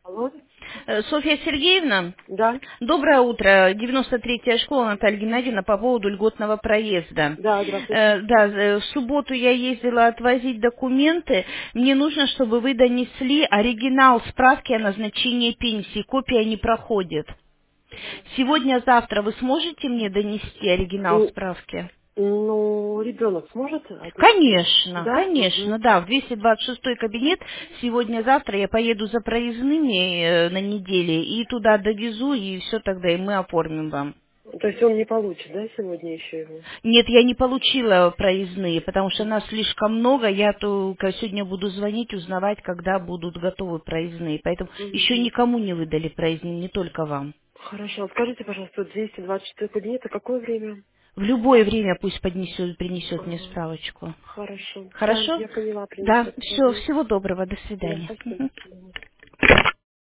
Алло? Софья Сергеевна, Да, доброе утро. 93-я школа, Наталья Геннадьевна, по поводу льготного проезда. да, здравствуйте. Да, в субботу я ездила отвозить документы. Мне нужно, чтобы вы донесли оригинал справки о назначении пенсии. Копия не проходит. Сегодня-завтра вы сможете мне донести оригинал М, справки? Ну, ребенок сможет отнести? Конечно, Да? Угу. конечно, да, в 226 кабинет. Сегодня-завтра я поеду за проездными на неделе и туда довезу, и все тогда, и мы оформим вам. То есть он не получит, да, сегодня еще его? Нет, я не получила проездные, потому что М, нас слишком много. Я только сегодня буду звонить, узнавать, когда будут готовы проездные. Поэтому еще мгм. никому не выдали проездные, не только вам. Хорошо. Скажите, пожалуйста, 224 кабинета, какое время? В любое время пусть принесет мне Ага. справочку. Хорошо. Да, Хорошо? я поняла, Да, принесет. все, Угу. всего доброго, до Да, свидания. спасибо. Мгм. До свидания.